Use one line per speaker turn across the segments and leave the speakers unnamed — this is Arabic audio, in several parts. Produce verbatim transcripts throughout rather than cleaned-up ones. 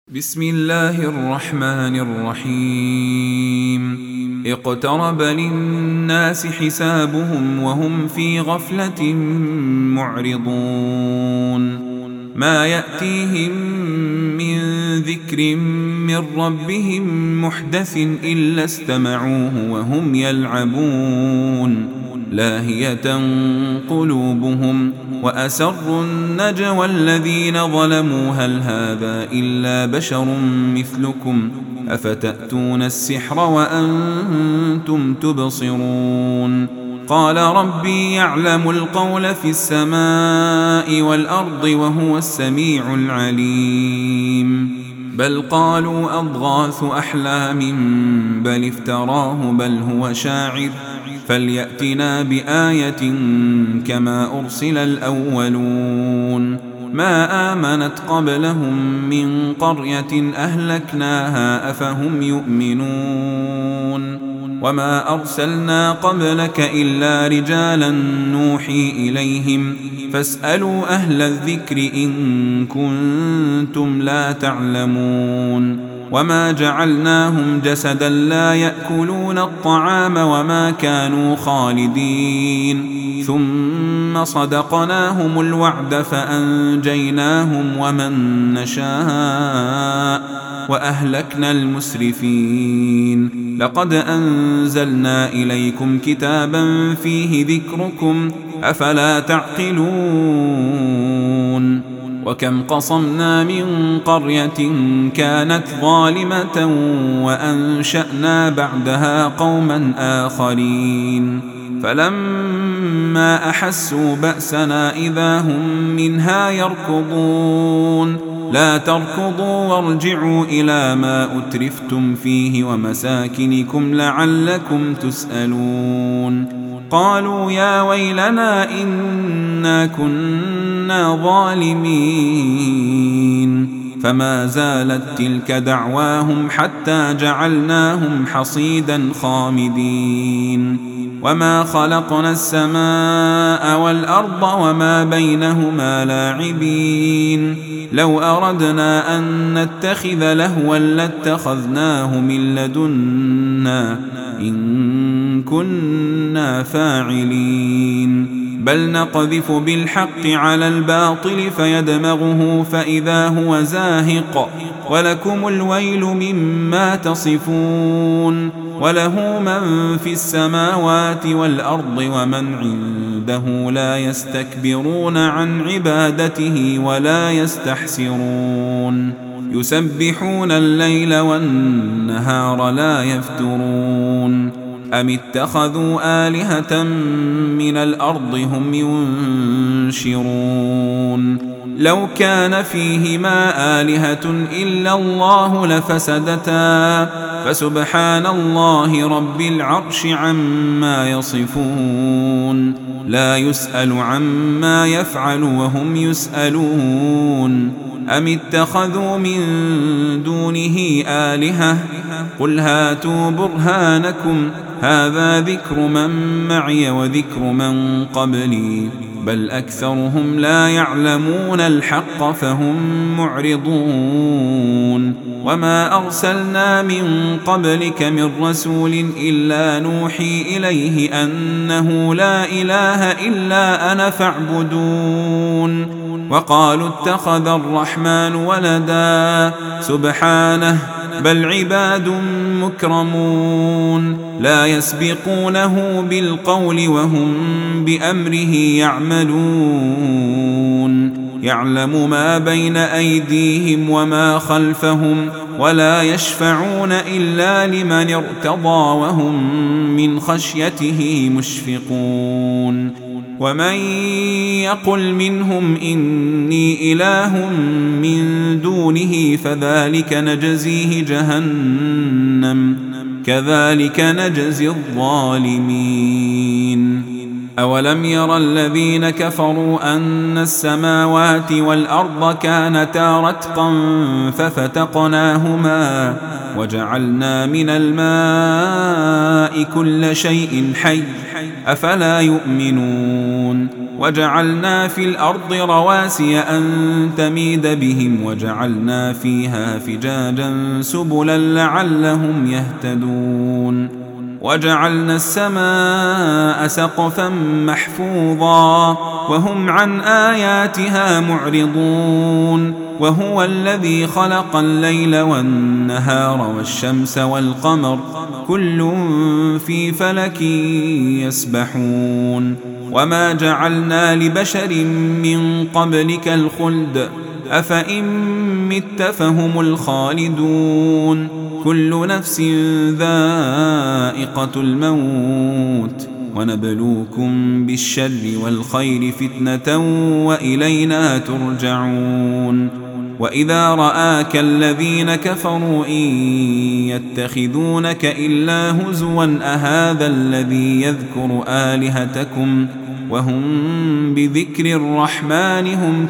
بسم الله الرحمن الرحيم اقترب للناس حسابهم وهم في غفلة معرضون ما يأتيهم من ذكر من ربهم محدث إلا استمعوه وهم يلعبون لاهية قلوبهم وأسروا النجوى الذين ظلموا هل هذا إلا بشر مثلكم أفتأتون السحر وأنتم تبصرون قال ربي يعلم القول في السماء والأرض وهو السميع العليم بل قالوا أضغاث أحلام بل افتراه بل هو شاعر فليأتنا بآية كما أرسل الأولون ما آمنت قبلهم من قرية أهلكناها أفهم يؤمنون وما أرسلنا قبلك إلا رجالا نوحي إليهم فاسألوا أهل الذكر إن كنتم لا تعلمون وما جعلناهم جسدا لا يأكلون الطعام وما كانوا خالدين ثم صدقناهم الوعد فأنجيناهم ومن نشاء وأهلكنا المسرفين لقد أنزلنا إليكم كتابا فيه ذكركم أفلا تعقلون وكم قصمنا من قرية كانت ظالمة وأنشأنا بعدها قوما آخرين فلما أحسوا بأسنا إذا هم منها يركضون لا تركضوا وارجعوا إلى ما أترفتم فيه ومساكنكم لعلكم تسألون قالوا يا ويلنا إنا كنا ظالمين فما زالت تلك دعواهم حتى جعلناهم حصيدا خامدين وما خلقنا السماء والأرض وما بينهما لاعبين لو أردنا أن نتخذ لهوا لاتخذناه من لدنا إن كنا فاعلين بل نقذف بالحق على الباطل فيدمغه فإذا هو زاهق ولكم الويل مما تصفون وله من في السماوات والأرض ومن عنده لا يستكبرون عن عبادته ولا يستحسرون يسبحون الليل والنهار لا يفترون أم اتخذوا آلهة من الأرض هم ينشرون لو كان فيهما آلهة إلا الله لفسدتا فسبحان الله رب العرش عما يصفون لا يسأل عما يفعل وهم يسألون أم اتخذوا من دونه آلهة قل هاتوا برهانكم هذا ذكر من معي وذكر من قبلي بل أكثرهم لا يعلمون الحق فهم معرضون وما أرسلنا من قبلك من رسول إلا نوحي إليه أنه لا إله إلا أنا فاعبدون وقالوا اتخذ الرحمن ولدا سبحانه بل عباد مكرمون لا يسبقونه بالقول وهم بأمره يعملون يعلم ما بين أيديهم وما خلفهم ولا يشفعون إلا لمن ارتضى وهم من خشيته مشفقون ومن يقل منهم إني إله من دونه فذلك نجزيه جهنم كذلك نجزي الظالمين أولم ير الذين كفروا أن السماوات والأرض كانتا رتقا ففتقناهما وجعلنا من الماء كل شيء حي أفلا يؤمنون وجعلنا في الأرض رواسي أن تميد بهم وجعلنا فيها فجاجا سبلا لعلهم يهتدون وجعلنا السماء سقفا محفوظا وهم عن آياتها معرضون وهو الذي خلق الليل والنهار والشمس والقمر كل في فلك يسبحون وما جعلنا لبشر من قبلك الخلد أفإن مت فهم الخالدون كل نفس ذائقة الموت ونبلوكم بالشر والخير فتنة وإلينا ترجعون وإذا رآك الذين كفروا إن يتخذونك إلا هزوا أهذا الذي يذكر آلهتكم وهم بذكر الرحمن هم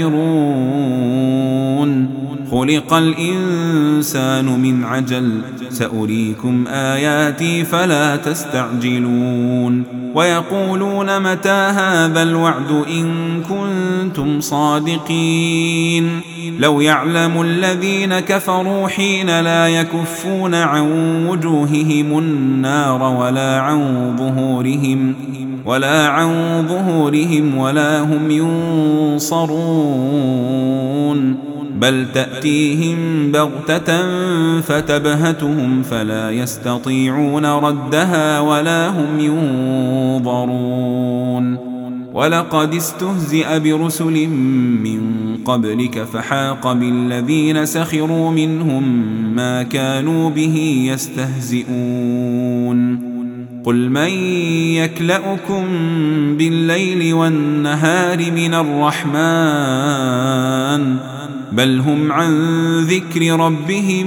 كافرون خلق الإنسان من عجل سأريكم آياتي فلا تستعجلون ويقولون متى هذا الوعد إن كنتم صادقين لو يعلم الذين كفروا حين لا يكفون عن وجوههم النار ولا عن ظهورهم ولا عن ظهورهم ولا هم ينصرون بل تأتيهم بغتة فتبهتهم فلا يستطيعون ردها ولا هم ينظرون ولقد استهزئ برسل من قبلك فحاق بالذين سخروا منهم ما كانوا به يستهزئون قل من يكلؤكم بالليل والنهار من الرحمن بل هم عن ذكر ربهم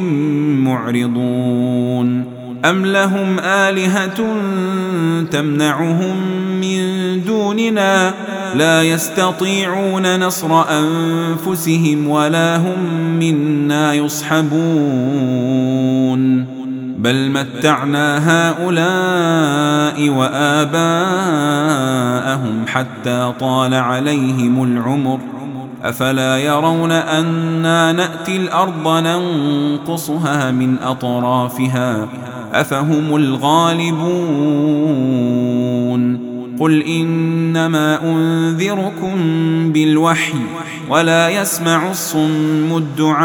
معرضون أم لهم آلهة تمنعهم من دوننا لا يستطيعون نصر أنفسهم ولا هم منا يصحبون بل متعنا هؤلاء وآباءهم حتى طال عليهم العمر أفلا يرون أنا نأتي الأرض ننقصها من أطرافها أفهم الغالبون قل إنما أنذركم بالوحي ولا يسمع الصم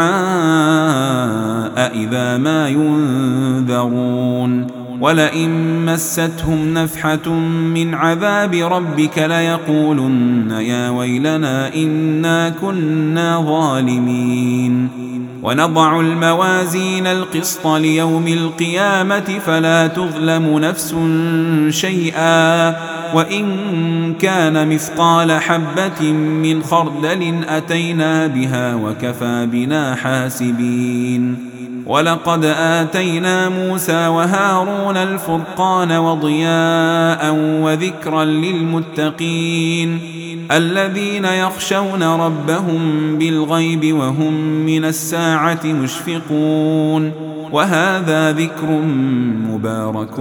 الدعاء إذا ما ينذرون ولئن مستهم نفحة من عذاب ربك ليقولن يا ويلنا إنا كنا ظالمين ونضع الموازين القسط ليوم القيامة فلا تظلم نفس شيئا وإن كان مثقال حبة من خردل أتينا بها وكفى بنا حاسبين ولقد آتينا موسى وهارون الفرقان وضياء وذكرا للمتقين الذين يخشون ربهم بالغيب وهم من الساعة مشفقون وهذا ذكر مبارك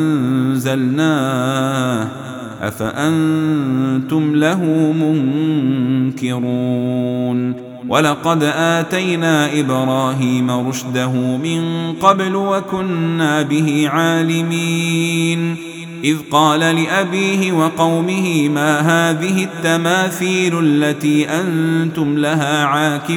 أنزلناه أفأنتم له منكرون ولقد آتينا إبراهيم رشده من قبل وكنا به عالمين إذ قال لأبيه وقومه ما هذه التماثيل التي أنتم لها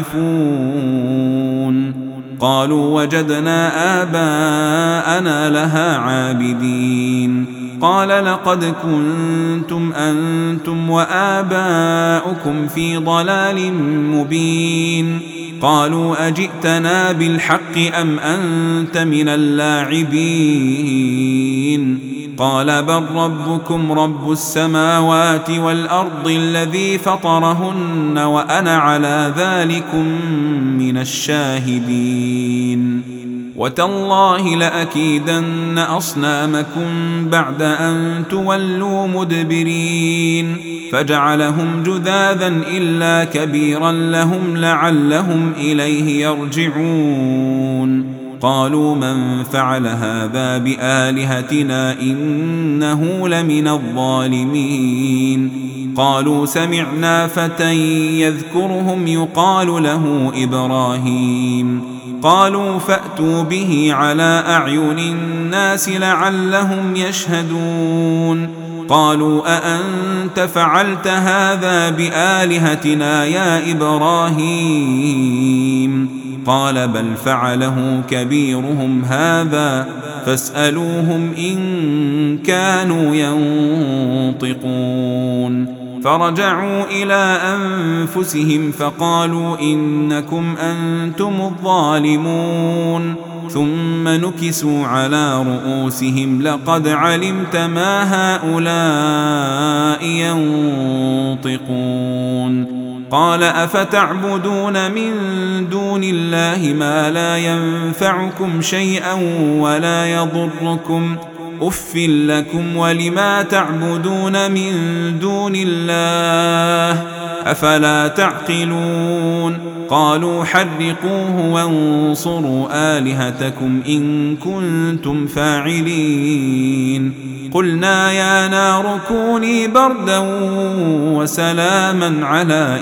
عاكفون قالوا وجدنا آباءنا لها عابدين قال لقد كنتم أنتم وآباؤكم في ضلال مبين قالوا أجئتنا بالحق أم أنت من اللاعبين قال بل ربكم رب السماوات والأرض الذي فطرهن وأنا على ذلكم من الشاهدين وتالله لأكيدن أصنامكم بعد أن تولوا مدبرين فجعلهم جذاذا إلا كبيرا لهم لعلهم إليه يرجعون قالوا من فعل هذا بآلهتنا إنه لمن الظالمين قالوا سمعنا فتى يذكرهم يقال له إبراهيم قالوا فأتوا به على أعين الناس لعلهم يشهدون قالوا أأنت فعلت هذا بآلهتنا يا إبراهيم قال بل فعله كبيرهم هذا فاسألوهم إن كانوا ينطقون فرجعوا إلى أنفسهم فقالوا إنكم أنتم الظالمون ثم نكسوا على رؤوسهم لقد علمت ما هؤلاء ينطقون قال أفتعبدون من دون الله ما لا ينفعكم شيئا ولا يضركم أف لكم ولما تعبدون من دون الله أفلا تعقلون قالوا حرقوه وانصروا آلهتكم إن كنتم فاعلين قلنا يا نار كوني بردا وسلاما على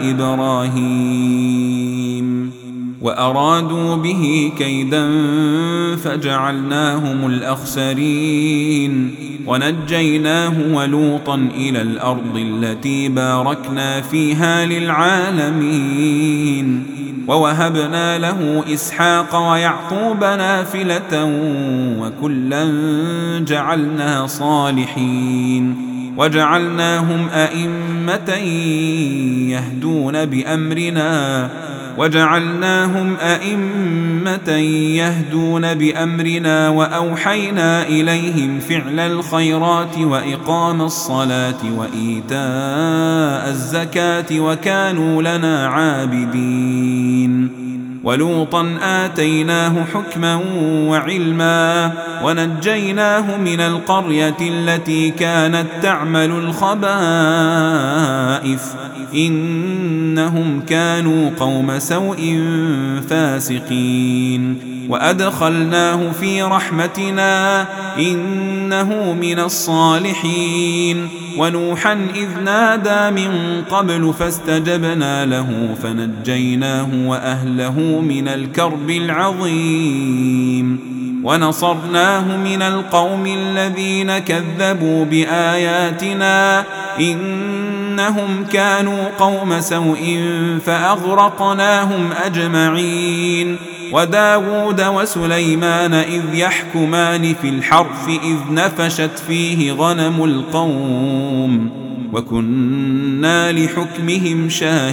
إبراهيم وأرادوا به كيدا فجعلناهم الأخسرين ونجيناه ولوطا إلى الأرض التي باركنا فيها للعالمين ووهبنا له إسحاق ويعقوب نافلة وكلا جعلنا صالحين وجعلناهم أئمة يهدون بأمرنا وجعلناهم أئمة يهدون بأمرنا وأوحينا إليهم فعل الخيرات وإقام الصلاة وإيتاء الزكاة وكانوا لنا عابدين ولوطا آتيناه حكما وعلما ونجيناه من القرية التي كانت تعمل الخبائث إنهم كانوا قوم سوء فاسقين وأدخلناه في رحمتنا إنه من الصالحين ونوحا إذ نادى من قبل فاستجبنا له فنجيناه وأهله من الكرب العظيم ونصرناه من القوم الذين كذبوا بآياتنا إنهم كانوا قوم سوء فأغرقناهم أجمعين وداود وسليمان إذ يحكمان في الحرث إذ نفشت فيه غنم القوم وكنا لحكمهم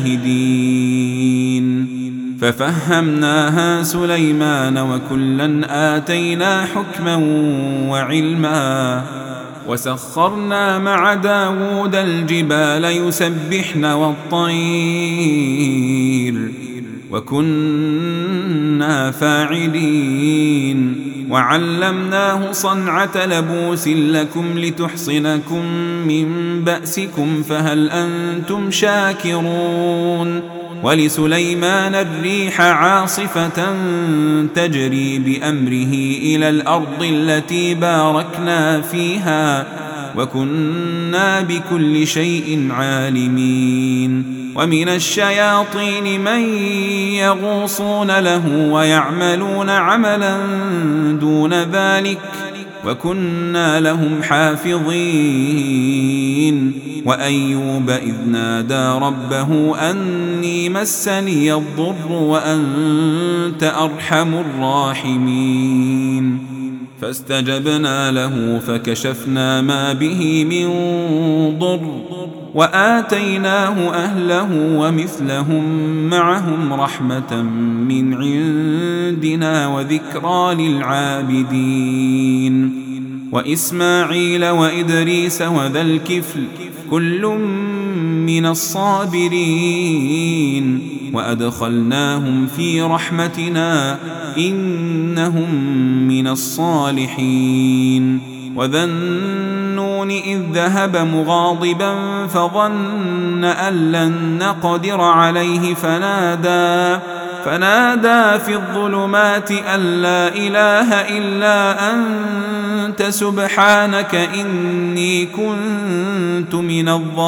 شاهدين ففهمناها سليمان وكلا آتينا حكما وعلما وسخرنا مع داود الجبال يسبحن والطير وكنا فاعلين وعلمناه صنعة لبوس لكم لتحصنكم من بأسكم فهل أنتم شاكرون ولسليمان الريح عاصفة تجري بأمره إلى الأرض التي باركنا فيها وكنا بكل شيء عالمين ومن الشياطين من يغوصون له ويعملون عملا دون ذلك وكنا لهم حافظين وأيوب إذ نادى ربه أني مسني الضر وأنت أرحم الراحمين فاستجبنا له فكشفنا ما به من ضر وآتيناه أهله ومثلهم معهم رحمة من عندنا وذكرى للعابدين وإسماعيل وإدريس وذا الكفل كل من الصابرين وأدخلناهم في رحمتنا إنهم من الصالحين وذا النون إذ ذهب مغاضبا فظن أن لن نقدر عليه فنادى فنادى في الظلمات أن لا إله إلا أنت سبحانك إني كنت من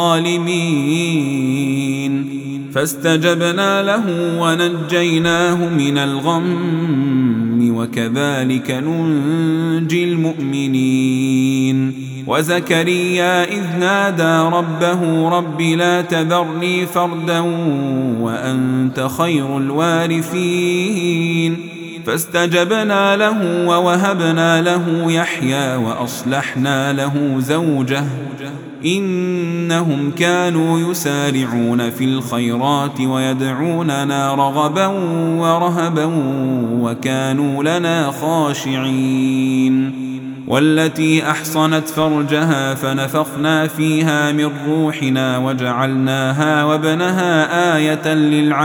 الظالمين فاستجبنا له ونجيناه من الغم وكذلك ننجي المؤمنين وزكريا إذ نادى ربه رب لا تذرني فردا وأنت خير الوارثين فاستجبنا له ووهبنا له يحيى وأصلحنا له زوجه إنهم كانوا يسارعون في الخيرات ويدعوننا رغبا ورهبا وكانوا لنا خاشعين والتي أحصنت فرجها فنفخنا فيها من روحنا وجعلناها وابنها آية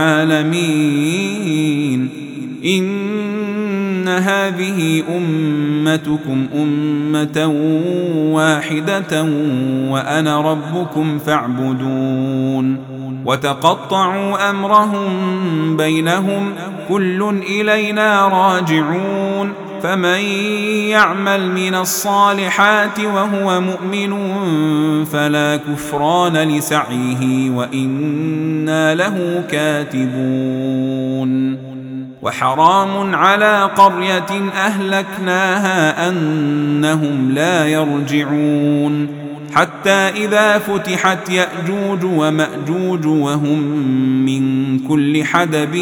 للعالمين إن هذه أمتكم أمة واحدة وأنا ربكم فاعبدون وتقطعوا أمرهم بينهم كل إلينا راجعون فمن يعمل من الصالحات وهو مؤمن فلا كفران لسعيه وإنا له كاتبون وحرام على قرية أهلكناها أنهم لا يرجعون حتى إذا فتحت يأجوج ومأجوج وهم من كل حدب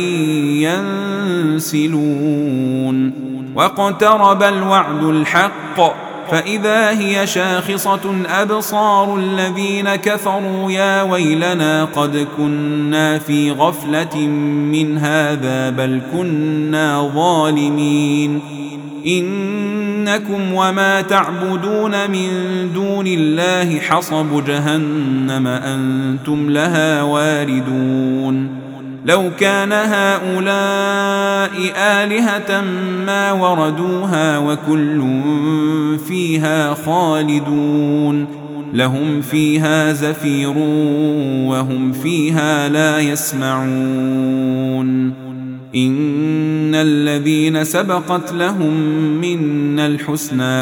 ينسلون واقترب الوعد الحق فإذا هي شاخصة أبصار الذين كفروا يا ويلنا قد كنا في غفلة من هذا بل كنا ظالمين إنكم وما تعبدون من دون الله حصب جهنم أنتم لها واردون لو كان هؤلاء آلهة ما وردوها وكل فيها خالدون لهم فيها زفير وهم فيها لا يسمعون إن الذين سبقت لهم منا الحسنى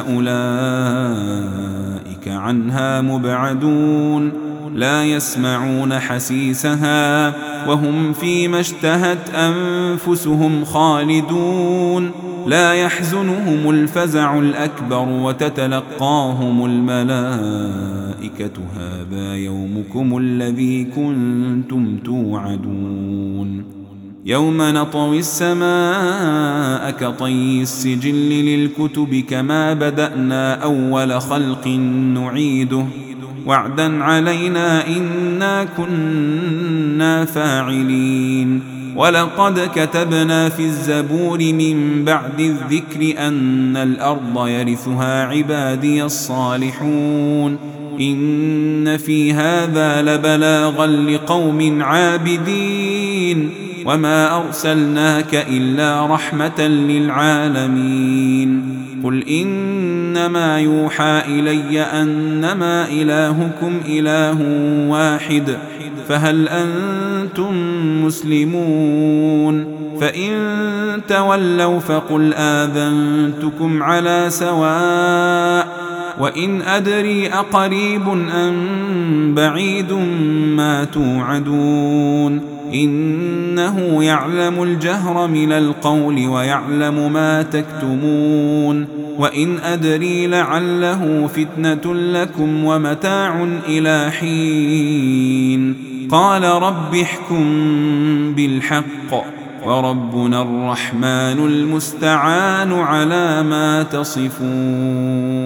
أولئك عنها مبعدون لا يسمعون حسيسها وهم فيما اشتهت أنفسهم خالدون لا يحزنهم الفزع الأكبر وتتلقاهم الملائكة هذا يومكم الذي كنتم توعدون يوم نطوي السماء كطي السجل للكتب كما بدأنا أول خلق نعيده وعدا علينا إنا كنا فاعلين ولقد كتبنا في الزبور من بعد الذكر أن الأرض يرثها عبادي الصالحون إن في هذا لبلاغا لقوم عابدين وما أرسلناك إلا رحمة للعالمين قل إنما يوحى إلي أنما إلهكم إله واحد فهل أنتم مسلمون فإن تولوا فقل آذنتكم على سواء وإن أدري أقريب أم بعيد ما توعدون إنه يعلم الجهر من القول ويعلم ما تكتمون وإن أدري لعله فتنة لكم ومتاع إلى حين قال رب احكم بالحق وربنا الرحمن المستعان على ما تصفون.